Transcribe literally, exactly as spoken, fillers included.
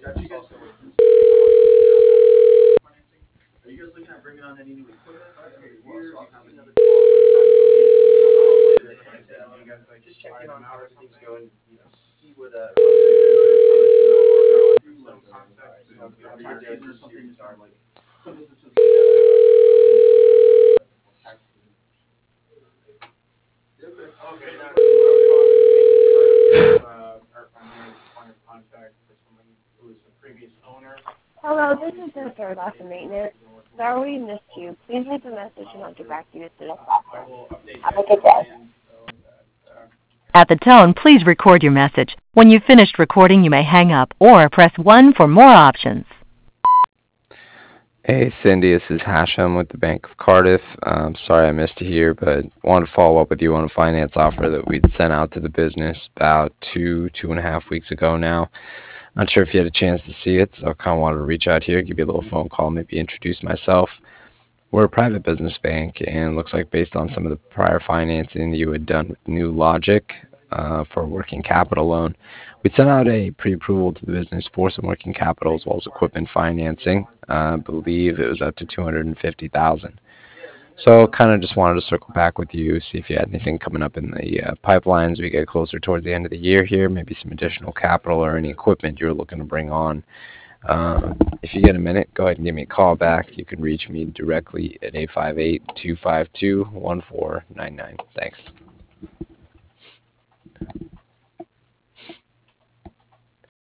Hello, this is the third off of maintenance. Sorry we missed you. Please leave a message and I'll get back to you as soon as possible. Have a good day. At the tone, please record your message. When you've finished recording, you may hang up or press one for more options. Hey, Cindy, this is Hashem with the Bank of Cardiff. Um, sorry I missed you here, but wanted to follow up with you on a finance offer that we'd sent out to the business about two, two and a half weeks ago now. Not sure if you had a chance to see it, so I kind of wanted to reach out here, give you a little phone call, maybe introduce myself. We're a private business bank, and it looks like based on some of the prior financing you had done with New Logic uh, for a working capital loan, we sent out a pre-approval to the business for some working capital as well as equipment financing. Uh, I believe it was up to two hundred fifty thousand dollars. So kind of just wanted to circle back with you, see if you had anything coming up in the uh, pipelines as we get closer towards the end of the year here, maybe some additional capital or any equipment you're looking to bring on. Uh, if you get a minute, go ahead and give me a call back. You can reach me directly at eight five eight, two five two, one four nine nine. Thanks.